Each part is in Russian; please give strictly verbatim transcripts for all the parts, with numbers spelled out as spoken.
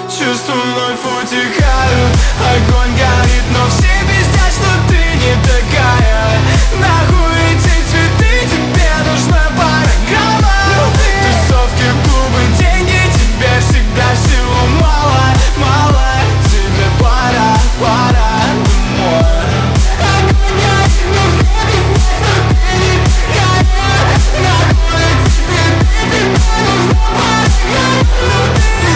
Чувства вновь утихают, огонь горит, но все пиздят, что ты не такая. Нахуй эти цветы, тебе нужна программа. Тусовки, клубы, деньги, тебе всегда всего мало, мало. Тебе пора, пора домой. Огонь горит, но все пиздят, что ты не такая. Нахуй эти цветы, тебе нужна программа.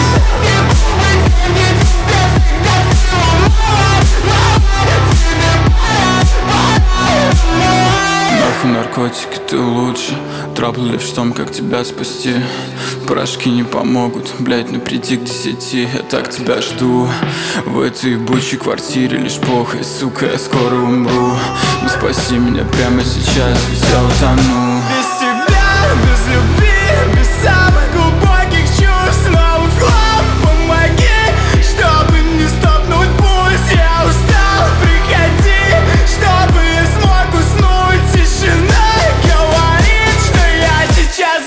Нахуй наркотики, ты лучше. Трабл лишь в том, как тебя спасти. Порошки не помогут, блять, ну приди к десяти. Я так тебя жду в этой ебучей квартире. Лишь похуй, сука, я скоро умру. Ну спаси меня прямо сейчас, ведь я утону. Без тебя, без любви, без самых глубоких чувств. Снова в хлам, помоги, чтобы не стопнуть пульс. Я устал, приходи, чтобы я смог уснуть. Тишина говорит, что я сейчас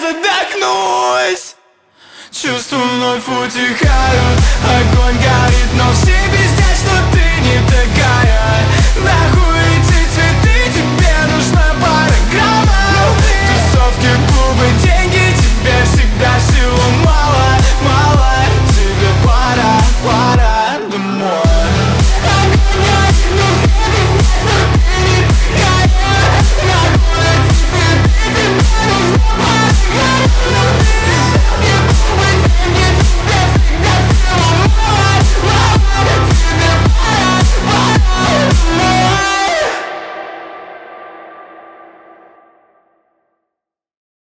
задохнусь. Чувства вновь утихают, огонь горит, но все без